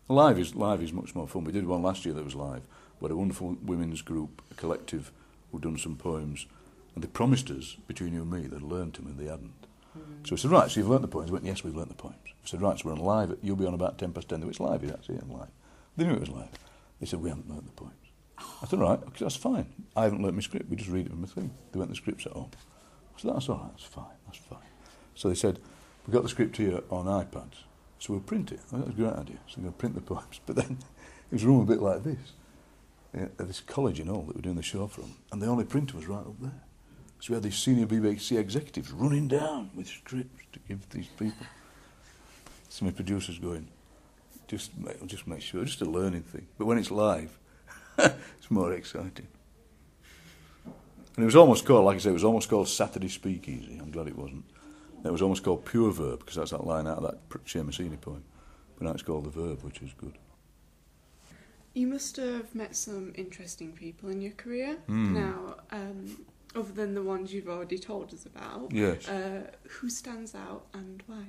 Live is much more fun. We did one last year that was live. We had a wonderful women's group, a collective, who'd done some poems, and they promised us, between you and me, they'd learned them, and they hadn't. So we said, right, so you've learnt the poems? We went, yes, we've learnt the poems. We said, right, so we're on live. You'll be on about 10 past 10. They went, it's live. That's it, live. They knew it was live. They said, we haven't learnt the poems. I said, right, okay, that's fine. I haven't learnt my script. We just read it from my thing. They went, the script's at home. I said, that's all right, that's fine. So they said, we've got the script here on iPads, so we'll print it. Well, that was a great idea. So we're going to print the poems. But then it was a room a bit like this, at this college and all that we're doing the show from, and the only printer was right up there. So we had these senior BBC executives running down with scripts to give these people. So my producer's going, just make sure, just a learning thing. But when it's live, it's more exciting. And it was almost called, like I said, it was almost called Saturday Speakeasy. I'm glad it wasn't. It was almost called Pure Verb, because that's that line out of that Seamusini poem. But now it's called The Verb, which is good. You must have met some interesting people in your career. Now, other than the ones you've already told us about, yes. Who stands out and why?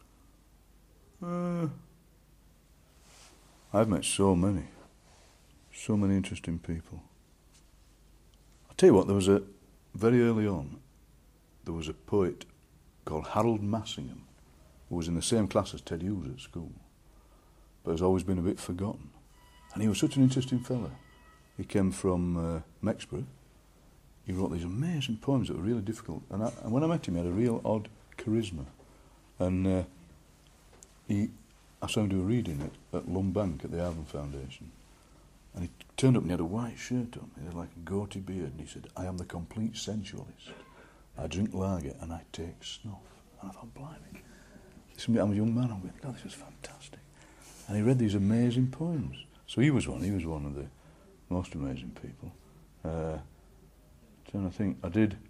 I've met so many interesting people. I'll tell you what, very early on, there was a poet called Harold Massingham, who was in the same class as Ted Hughes at school, but has always been a bit forgotten. And he was such an interesting fella. He came from Mexborough. He wrote these amazing poems that were really difficult. And when I met him, he had a real odd charisma. And I saw him do a reading at Lumbank at the Arvin Foundation. And he turned up and he had a white shirt on. He had like a goatee beard. And he said, I am the complete sensualist. I drink lager and I take snuff. And I thought, blimey. I'm a young man. I'm going, God, this is fantastic. And he read these amazing poems. So he was one of the most amazing people. Trying to think,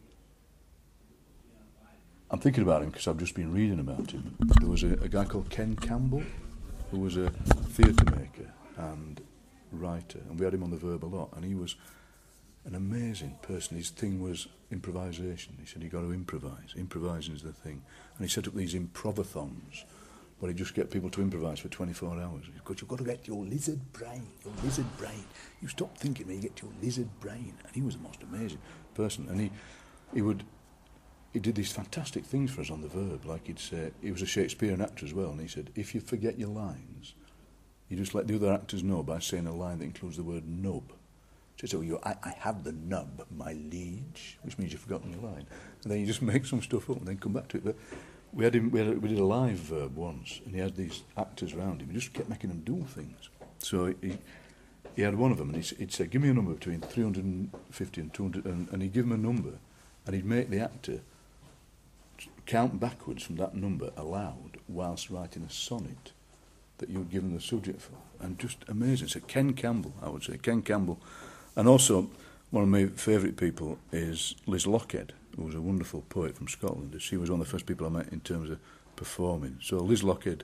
I'm thinking about him because I've just been reading about him. There was a guy called Ken Campbell, who was a theatre maker and writer, and we had him on the Verb a lot, and he was an amazing person. His thing was improvisation. He said, you've got to improvise. Improvising is the thing. And he set up these improvathons, where he'd just get people to improvise for 24 hours. Because you've got to get your lizard brain. You stop thinking when you get your lizard brain. And he was the most amazing person. And he did these fantastic things for us on the Verb. Like he'd say, he was a Shakespearean actor as well, and he said, if you forget your lines, you just let the other actors know by saying a line that includes the word nub. So I have the nub, my liege, which means you've forgotten your line. And then you just make some stuff up and then come back to it. But we did a live Verb once, and he had these actors around him. He just kept making them do things. So he had one of them, and he'd say, give me a number between 350 and 200, and he'd give him a number, and he'd make the actor count backwards from that number aloud whilst writing a sonnet that you would give him the subject for. And just amazing. So Ken Campbell, I would say. Ken Campbell. And also, one of my favourite people is Liz Lockhead, who was a wonderful poet from Scotland. She was one of the first people I met in terms of performing. So Liz Lockhead,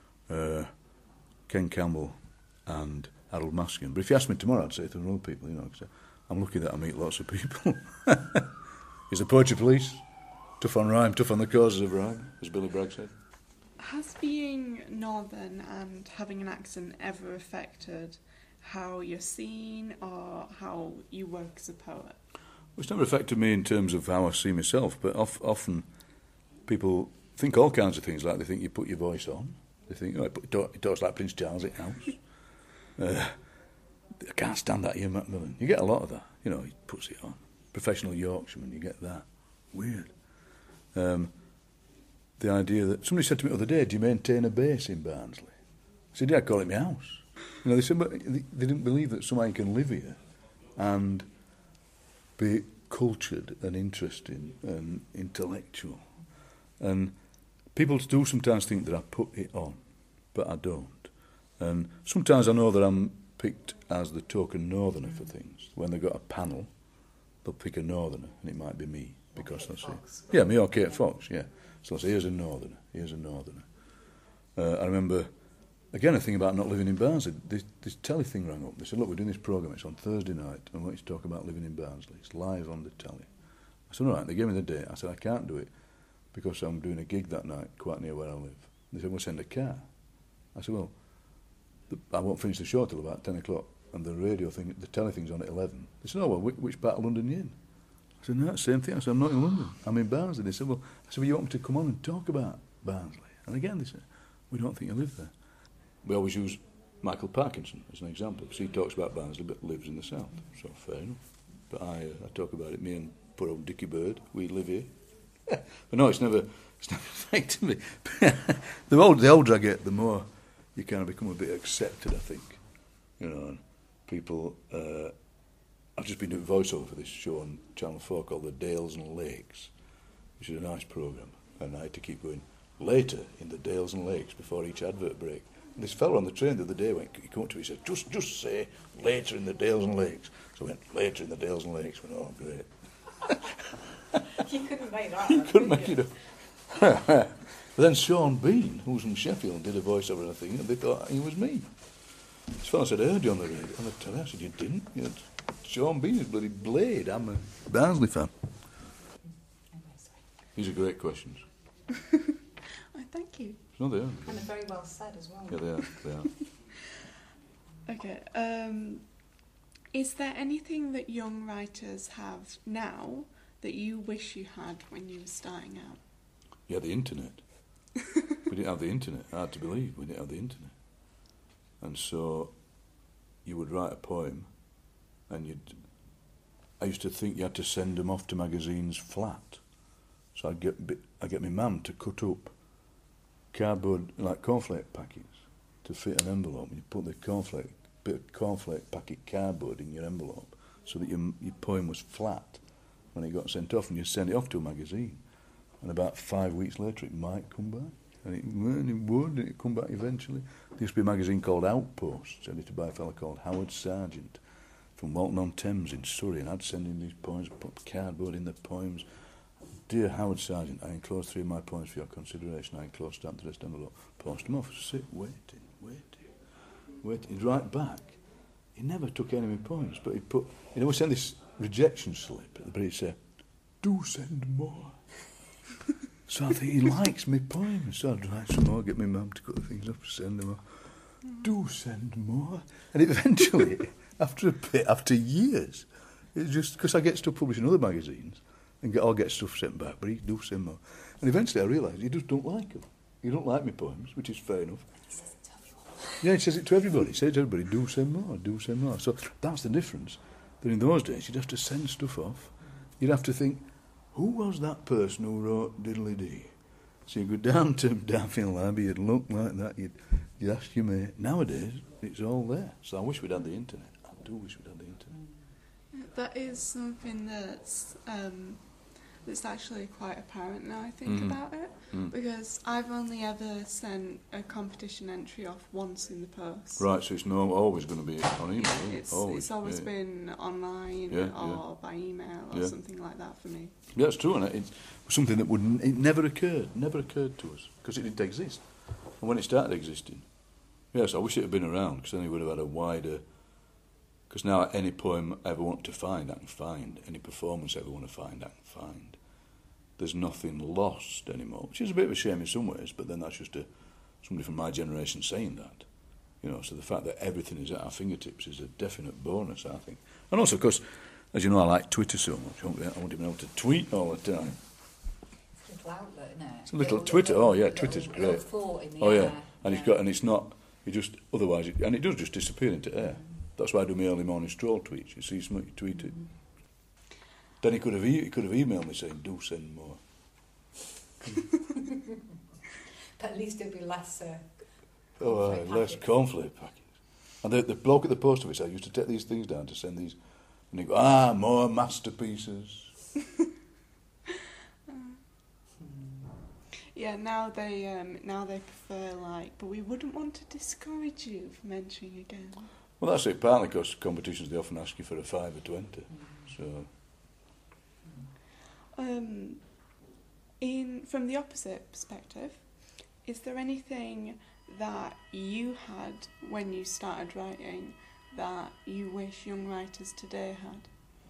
Ken Campbell, and Harold Maskin. But if you asked me tomorrow, I'd say to other people, because I'm lucky that I meet lots of people. Is the Poetry Police tough on rhyme, tough on the causes of rhyme, as Billy Bragg said? Has being northern and having an accent ever affected how you're seen or how you work as a poet? Well, it's never affected me in terms of how I see myself, but often people think all kinds of things, like they think you put your voice on. They think, it talks like Prince Charles at house. I can't stand that Ian Macmillan. You get a lot of that, he puts it on. Professional Yorkshireman, you get that. Weird. The idea that somebody said to me the other day, do you maintain a base in Barnsley? I said, yeah, I call it my house. They said, but they didn't believe that somebody can live here and be cultured and interesting and intellectual. And people do sometimes think that I put it on, but I don't. And sometimes I know that I'm picked as the token northerner for things. When they've got a panel, they'll pick a northerner, and it might be me, because they'll say, yeah, me or Kate Fox, yeah. So I'll say, here's a northerner. I remember, again, a thing about not living in Barnsley. This telly thing rang up. They said, look, we're doing this programme. It's on Thursday night, and I want you to talk about living in Barnsley. It's live on the telly. I said, all right. They gave me the date. I said, I can't do it because I'm doing a gig that night quite near where I live. They said, we'll send a car. I said, well, I won't finish the show till about 10 o'clock, and the radio thing, the telly thing's on at 11. They said, oh, well, which part of London are you in? I said, no, same thing. I said, I'm not in London. I'm in Barnsley. They said, well, you want me to come on and talk about Barnsley? And again, they said, we don't think you live there. We always use Michael Parkinson as an example, because he talks about Barnsley but lives in the south, so fair enough. But I talk about it, me and poor old Dickie Bird, we live here. But no, it's never affected me. the older I get, the more you kind of become a bit accepted, I think. You know, and people... I've just been doing voiceover for this show on Channel 4 called The Dales and Lakes, which is a nice programme, and I had to keep going later in the Dales and Lakes before each advert break. And this fella on the train the other day he came up to me and said, just say later in the Dales and Lakes. So I went, later in the Dales and Lakes. I went, oh, great. You couldn't make that You up, couldn't could make you? it up. But then Sean Bean, who was from Sheffield, did a voiceover and a thing, and they thought he was me. This fella said, I heard you on the radio. On the telly. I said, you didn't? You had Sean Bean is bloody Blade. I'm a Barnsley fan. These are great questions. Oh, thank you. No, they are. And they're very well said as well. Yeah, they are. Okay. Is there anything that young writers have now that you wish you had when you were starting out? Yeah, the internet. We didn't have the internet. Hard to believe we didn't have the internet. And so you would write a poem, and I used to think you had to send them off to magazines flat. So I'd get my mum to cut up cardboard, like cornflake packets, to fit an envelope. And you put the bit of cornflake packet cardboard in your envelope so that your poem was flat when it got sent off, and you send it off to a magazine. And about 5 weeks later, it might come back. And it would, and it'd come back eventually. There used to be a magazine called Outposts, edited by a fellow called Howard Sargent from Walton-on-Thames in Surrey, and I'd send in these poems, put cardboard in the poems. Dear Howard Sargent, I enclose 3 of my poems for your consideration. I enclose stamped the rest envelope. Post them off. Sit, waiting. He'd write back. He never took any of my poems, but he'd always send this rejection slip, but he'd say, do send more. So I think he likes my poems. So I'd write some more, get my mum to cut the things up, send them off. Do send more. And eventually, after years, it's just because I get stuff published in other magazines and I'll get stuff sent back, but he do send more. And eventually I realised he just don't like them. He don't like my poems, which is fair enough. He says it to everyone. Yeah, he says it to everybody. He says to everybody, do send more, do send more. So that's the difference. That in those days, you'd have to send stuff off. You'd have to think, who was that person who wrote Diddly Dee? So you go down to Darfield Library, you'd look like that, you'd ask your mate. Nowadays, it's all there. So I wish we'd had the internet. I do wish we'd had the internet. That is something that's actually quite apparent now I think about it, because I've only ever sent a competition entry off once in the post. Right, so it's not always going to be on email, isn't it? It's always been online or by email or something like that for me. Yeah, it's true, and it's something that it never occurred to us, because it didn't exist. And when it started existing, yes, I wish it had been around, because then it would have had a wider... Because now any poem I ever want to find, I can find. Any performance I ever want to find, I can find. There's nothing lost anymore, which is a bit of a shame in some ways, but then that's just somebody from my generation saying that. You know, so the fact that everything is at our fingertips is a definite bonus, I think. And also, because, as you know, I like Twitter so much. I want to be able to tweet all the time. It's a little outlet, isn't it? It's a little Twitter. Oh yeah, Twitter's great. Little thought in the Oh air. yeah, and it's not. It just otherwise, and it does just disappear into air. That's why I do my early morning stroll tweets. You see something, you tweet it. Then he could have emailed me saying, "Do send more." But at least it'd be less. Less cornflake packets. And the bloke at the post office, I used to take these things down to send these, and he'd go, more masterpieces. Yeah, now they prefer but we wouldn't want to discourage you from entering again. Well, that's it. Partly because competitions, they often ask you for a 5 or 20. So. From the opposite perspective, is there anything that you had when you started writing that you wish young writers today had?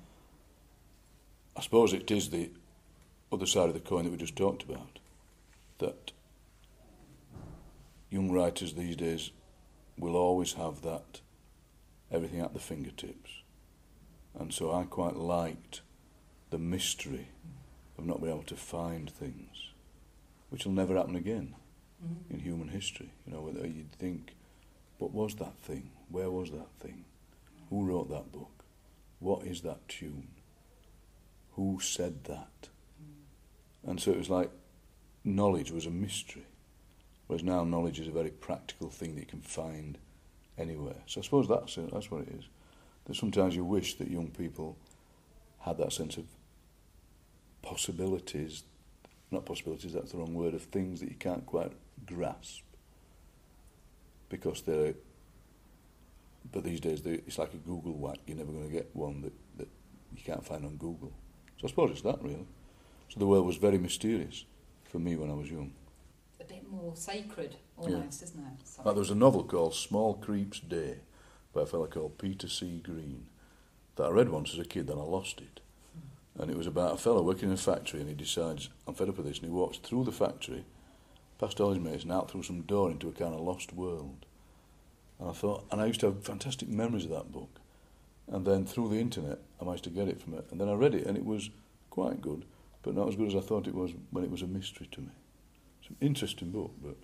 I suppose it is the other side of the coin that we just talked about, that young writers these days will always have that, everything at the fingertips. And so I quite liked the mystery of not being able to find things, which will never happen again in human history. You know, whether you'd think, what was that thing? Where was that thing? Who wrote that book? What is that tune? Who said that? And so it was like knowledge was a mystery, whereas now knowledge is a very practical thing that you can find anywhere. So I suppose that's what it is. That sometimes you wish that young people had that sense of possibilities, not possibilities, that's the wrong word, of things that you can't quite grasp. Because but these days it's like a Google whack, you're never going to get one that you can't find on Google. So I suppose it's that, really. So the world was very mysterious for me when I was young. A bit more sacred, almost, isn't it? Like there was a novel called Small Creep's Day by a fellow called Peter C. Green that I read once as a kid, then I lost it. And it was about a fellow working in a factory, and he decides, I'm fed up with this, and he walks through the factory, past all his mates, and out through some door into a kind of lost world. And I thought, and I used to have fantastic memories of that book. And then through the internet, I managed to get it from it. And then I read it, and it was quite good, but not as good as I thought it was when it was a mystery to me. It's an interesting book, but...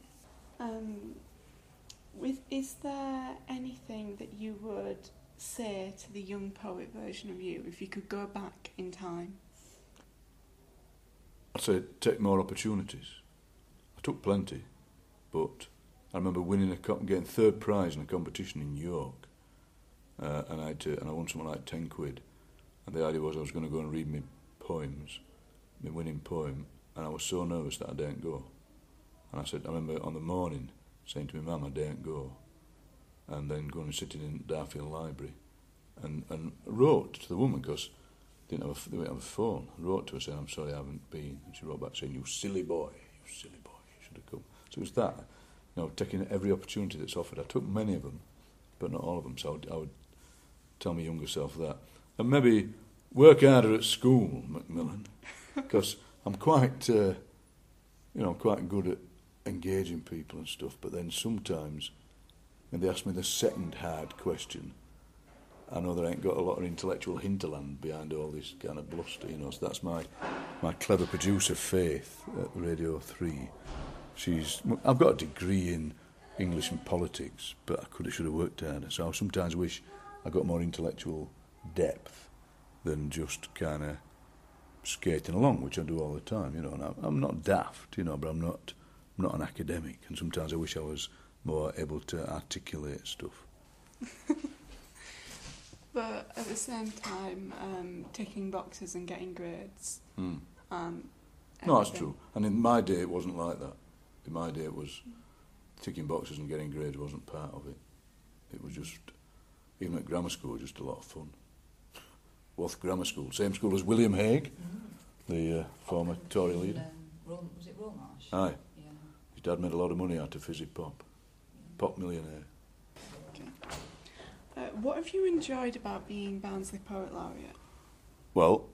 Is there anything that you would say to the young poet version of you if you could go back in time? I'd say take more opportunities. I took plenty, but I remember getting third prize in a competition in York, and I won something like 10 quid. And the idea was I was going to go and read my poems, my winning poem, and I was so nervous that I didn't go. And I remember on the morning saying to my mum, I daren't go, and then going and sitting in Darfield Library, and wrote to the woman, because they didn't have a phone. I wrote to her saying, I'm sorry I haven't been, and she wrote back saying, you silly boy, you should have come. So it was that, taking every opportunity that's offered. I took many of them, but not all of them, so I would tell my younger self that. And maybe work harder at school, Macmillan, because I'm quite, quite good at engaging people and stuff, but then sometimes when they ask me the second hard question, I know there ain't got a lot of intellectual hinterland behind all this kind of bluster, so that's my clever producer Faith at Radio 3. I've got a degree in English and politics, but I should have worked harder, so I sometimes wish I got more intellectual depth than just kind of skating along, which I do all the time, and I'm not daft, but I'm not an academic, and sometimes I wish I was more able to articulate stuff. But at the same time, ticking boxes and getting grades. No, that's true. And in my day, it wasn't like that. In my day, it was ticking boxes and getting grades wasn't part of it. It was just, even at grammar school, just a lot of fun. Worth Grammar School, same school as William Hague, the former Tory leader. Was it Rollmarsh? Aye. Yeah. His dad made a lot of money out of fizzy pop. Pop millionaire. Okay. What have you enjoyed about being Barnsley Poet Laureate? Well,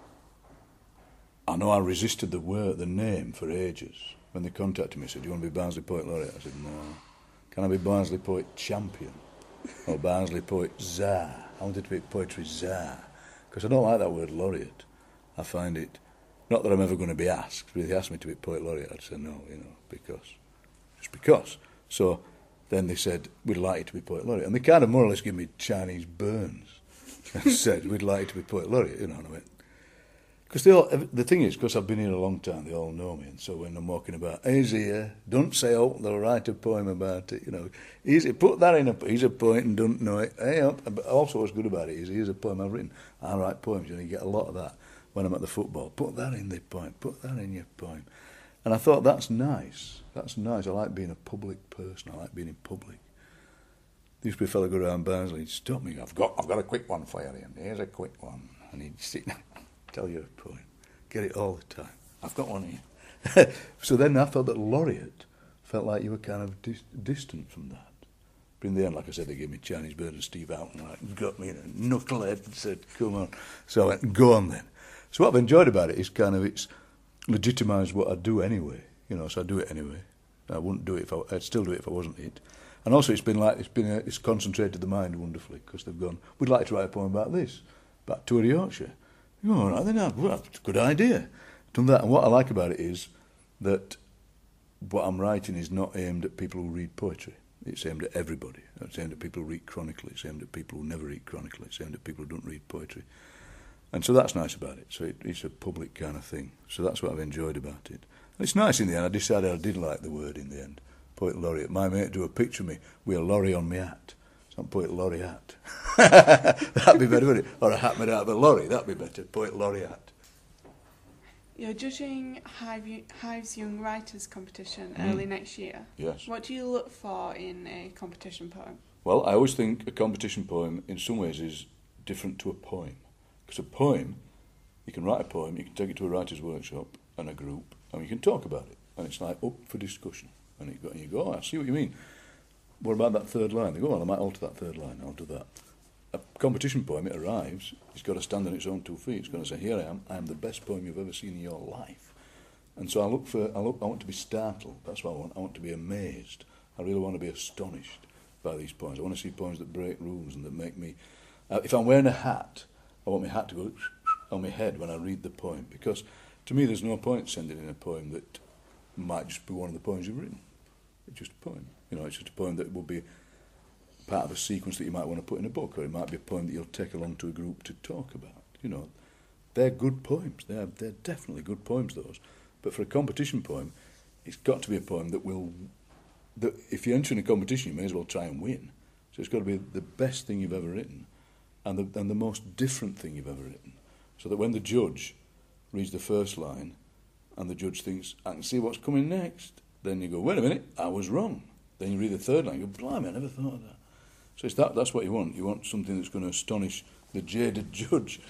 I know I resisted the name for ages. When they contacted me, said, do you want to be Barnsley Poet Laureate? I said, no. Can I be Barnsley Poet Champion? Or Barnsley Poet Czar? I wanted to be Poetry Czar. Because I don't like that word laureate. I find it, not that I'm ever going to be asked, but if they asked me to be Poet Laureate, I'd say no, just because. So then they said, we'd like you to be Poet Laureate. And they kind of more or less gave me Chinese burns and said, we'd like you to be Poet Laureate, and I went. Because the thing is, because I've been here a long time, they all know me, and so when I'm walking about, he's here, don't say, oh, they'll write a poem about it, easy, put that in he's a poet and don't know it, hey up. But also what's good about it is, here's a poem I've written, I write poems, you get a lot of that when I'm at the football, put that in the poem, put that in your poem. And I thought, that's nice, I like being a public person, I like being in public. There used to be a fellow go around Barnsley, he'd stop me, I've got a quick one for you, Ian. Here's a quick one, and he'd sit tell you a poem. Get it all the time. I've got one here. So then I felt that laureate felt like you were kind of distant from that. But in the end, like I said, they gave me Chinese Bird and Steve Houghton, got me in a knucklehead and said, come on. So I went, go on then. So what I've enjoyed about it is it's legitimised what I do anyway. So I do it anyway. I wouldn't do it I'd still do it if I wasn't it. And also it's concentrated the mind wonderfully, because they've gone, we'd like to write a poem about this, about Tour de Yorkshire. You go, all right, then, well, that's a good idea. Done that. And what I like about it is that what I'm writing is not aimed at people who read poetry. It's aimed at everybody. It's aimed at people who read chronically. It's aimed at people who never read chronically. It's aimed at people who don't read poetry. And so that's nice about it. So it's a public kind of thing. So that's what I've enjoyed about it. And it's nice in the end. I decided I did like the word in the end. Poet laureate. My mate drew a picture of me with a lorry on my hat. So I'm poet laureate. That'd be better, wouldn't it? Or a hat made out of a lorry. That'd be better. Poet laureate. You're judging Hive's Young Writers competition early next year. Yes. What do you look for in a competition poem? Well, I always think a competition poem in some ways is different to a poem. Because a poem, you can write a poem, you can take it to a writer's workshop and a group, and you can talk about it. And it's like up for discussion. And you go, oh, I see what you mean. What about that third line? They go, well, I might alter that third line, I'll do that. A competition poem, it arrives, it's got to stand on its own 2 feet. It's going to say, here I am the best poem you've ever seen in your life. And so I want to be startled. That's what I want. I want to be amazed. I really want to be astonished by these poems. I want to see poems that break rules and that make me... if I'm wearing a hat, I want my hat to go on my head when I read the poem. Because to me, there's no point sending in a poem that might just be one of the poems you've written. It's just a poem. It's just a poem that will be part of a sequence that you might want to put in a book, or it might be a poem that you'll take along to a group to talk about. They're good poems. They're definitely good poems, those. But for a competition poem, it's got to be a poem that if you enter in a competition, you may as well try and win. So it's got to be the best thing you've ever written, and the most different thing you've ever written. So that when the judge reads the first line, and the judge thinks, I can see what's coming next, then you go, wait a minute, I was wrong. Then you read the third line, you go, blimey, I never thought of that. So that's what you want. You want something that's going to astonish the jaded judge.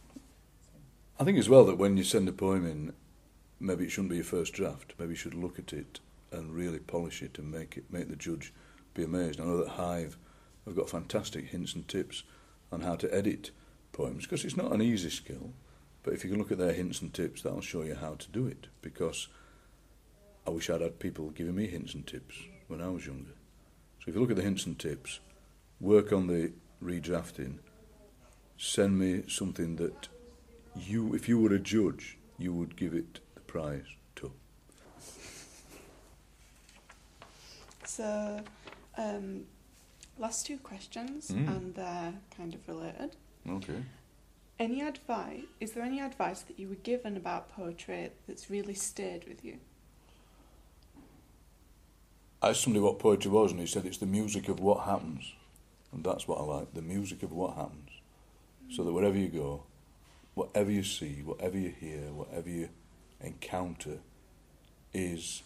I think as well that when you send a poem in, maybe it shouldn't be your first draft. Maybe you should look at it and really polish it and make the judge be amazed. I know that Hive have got fantastic hints and tips on how to edit poems, because it's not an easy skill. But if you can look at their hints and tips, that'll show you how to do it. Because I wish I'd had people giving me hints and tips when I was younger. So if you look at the hints and tips, work on the redrafting, send me something that if you were a judge, you would give it the prize to. So, last 2 questions, and they're kind of related. Okay. Is there any advice that you were given about poetry that's really stayed with you? I asked somebody what poetry was, and he said it's the music of what happens. And that's what I like, the music of what happens. So that wherever you go, whatever you see, whatever you hear, whatever you encounter is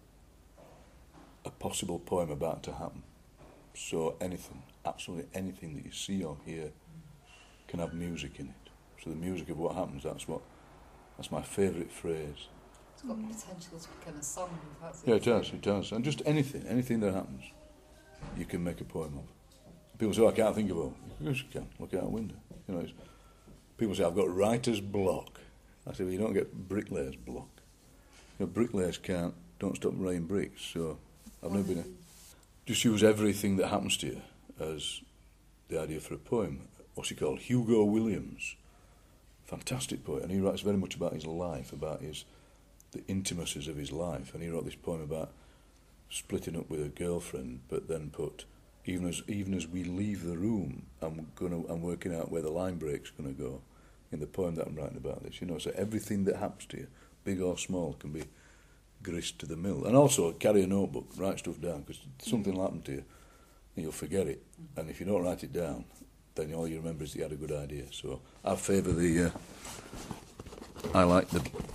a possible poem about to happen. So anything, absolutely anything that you see or hear can have music in it. So the music of what happens, that's my favourite phrase. It's got potential to become a song. Yeah, it does. And just anything that happens, you can make a poem of. People say, I can't think of one. Of course you can. Look out a window. People say, I've got writer's block. I say, well, you don't get bricklayer's block. Bricklayers don't stop laying bricks. So I've never been just use everything that happens to you as the idea for a poem. What's he called? Hugo Williams. Fantastic poet. And he writes very much about his life, about the intimacies of his life. And he wrote this poem about splitting up with a girlfriend, but then put, even as we leave the room, I'm working out where the line break's going to go in the poem that I'm writing about this. So everything that happens to you, big or small, can be grist to the mill. And also carry a notebook, write stuff down, because something will happen to you and you'll forget it. And if you don't write it down, then all you remember is that you had a good idea. So I favour I like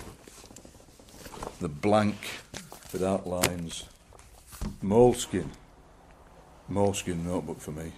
the blank without lines, moleskin notebook for me.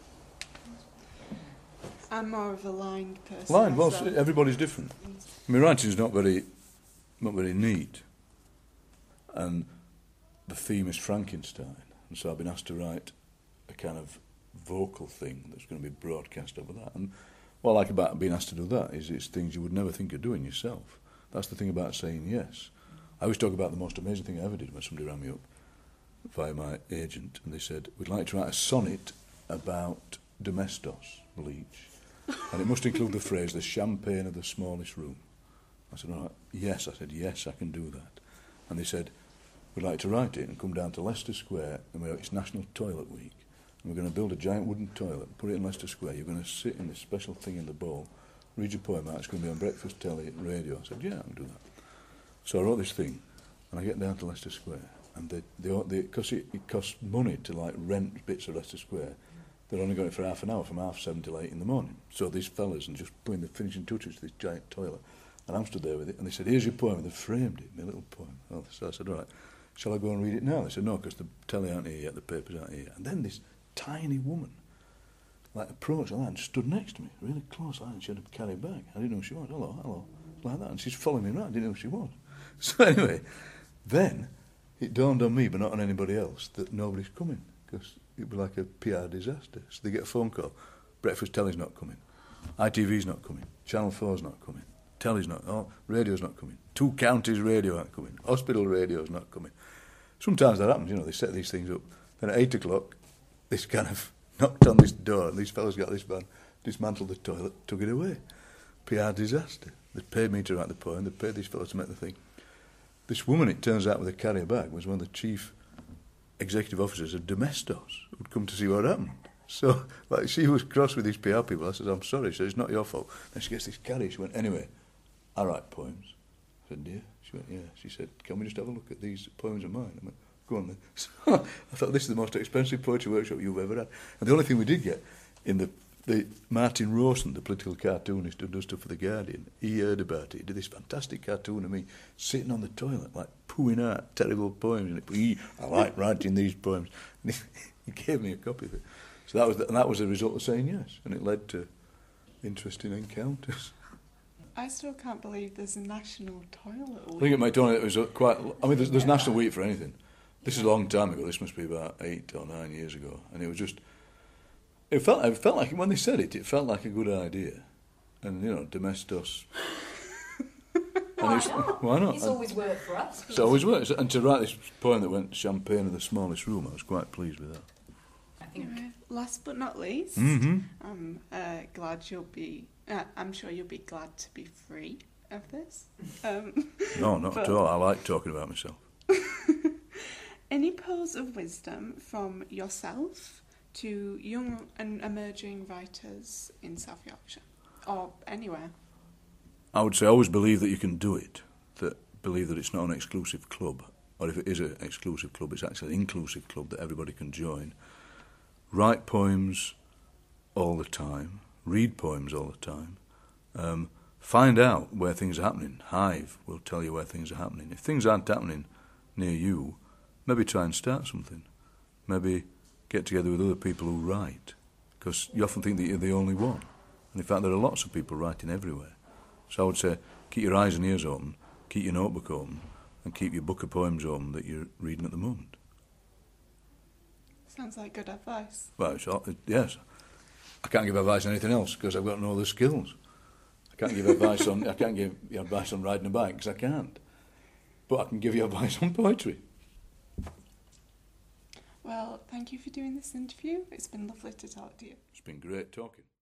I'm more of a lined person. Lined, well, everybody's different. My writing's not very neat, and the theme is Frankenstein, and so I've been asked to write a kind of vocal thing that's going to be broadcast over that. And what I like about being asked to do that is it's things you would never think of doing yourself. That's the thing about saying yes. I always talk about the most amazing thing I ever did when somebody rang me up via my agent, and they said, we'd like to write a sonnet about Domestos bleach, and it must include the phrase, the champagne of the smallest room. I said, all right, yes. I said, yes, I can do that. And they said, we'd like to write it and come down to Leicester Square, and it's National Toilet Week, and we're going to build a giant wooden toilet and put it in Leicester Square. You're going to sit in this special thing in the bowl, read your poem out, it's going to be on breakfast, telly, and radio. I said, yeah, I can do that. So I wrote this thing, and I get down to Leicester Square, and because it costs money to like rent bits of Leicester Square, they're only going for half an hour, from 7:30 till 8 in the morning. So these fellas and just putting the finishing touches to this giant toilet, and I'm stood there with it, and they said, here's your poem, and they framed it, my little poem. So I said, all right, shall I go and read it now? They said, no, because the telly aren't here yet, the papers aren't here. And then this tiny woman, like, approached like that and stood next to me, really close, like, and she had a carry bag. I didn't know who she was. Hello, like that. And she's following me around. I didn't know who she was. So anyway, then it dawned on me, but not on anybody else, that nobody's coming, because it would be like a PR disaster. So they get a phone call, breakfast telly's not coming, ITV's not coming, Channel 4's not coming, telly's not, radio's not coming, 2 counties radio aren't coming, hospital radio's not coming. Sometimes that happens, they set these things up. Then at 8 o'clock, this kind of knocked on this door, and these fellas got this van, dismantled the toilet, took it away. PR disaster. They paid me to write the poem, they paid these fellas to make the thing. This woman, it turns out, with a carrier bag, was one of the chief executive officers of Domestos, who'd come to see what happened. So, like, she was cross with these PR people. I said, I'm sorry. She said, it's not your fault. Then she gets this carrier. She went, anyway, I write poems. I said, yeah. She went, yeah. She said, can we just have a look at these poems of mine? I went, go on then. So I thought, this is the most expensive poetry workshop you've ever had. And the only thing we did get in the Martin Rawson, the political cartoonist who does stuff for The Guardian, he heard about it. He did this fantastic cartoon of me sitting on the toilet, like pooing out terrible poems. And I like writing these poems. And he gave me a copy of it. So that was the result of saying yes, and it led to interesting encounters. I still can't believe there's a National Toilet Week. I think at McDonald's it was quite. I mean, there's National Week for anything. This is a long time ago. This must be about 8 or 9 years ago, and it was just. It felt like when they said it, it felt like a good idea, and Domestos. Why not? It's always worked for us. It's always worked, and to write this poem that went champagne of the smallest room, I was quite pleased with that. Anyway, last but not least, Mm-hmm. I'm glad you'll be. I'm sure you'll be glad to be free of this. No, not at all. I like talking about myself. Any pearls of wisdom from yourself to young and emerging writers in South Yorkshire or anywhere? I would say always believe that you can do it. Believe that it's not an exclusive club, or if it is an exclusive club, it's actually an inclusive club that everybody can join. Write poems all the time. Read poems all the time. Find out where things are happening. Hive will tell you where things are happening. If things aren't happening near you, maybe try and start something. Maybe get together with other people who write, because you often think that you're the only one. And in fact, there are lots of people writing everywhere. So I would say, keep your eyes and ears open, keep your notebook open, and keep your book of poems open that you're reading at the moment. Sounds like good advice. Well, yes. I can't give advice on anything else because I've got no other skills. I can't give advice on riding a bike because I can't. But I can give you advice on poetry. Well, thank you for doing this interview. It's been lovely to talk to you. It's been great talking.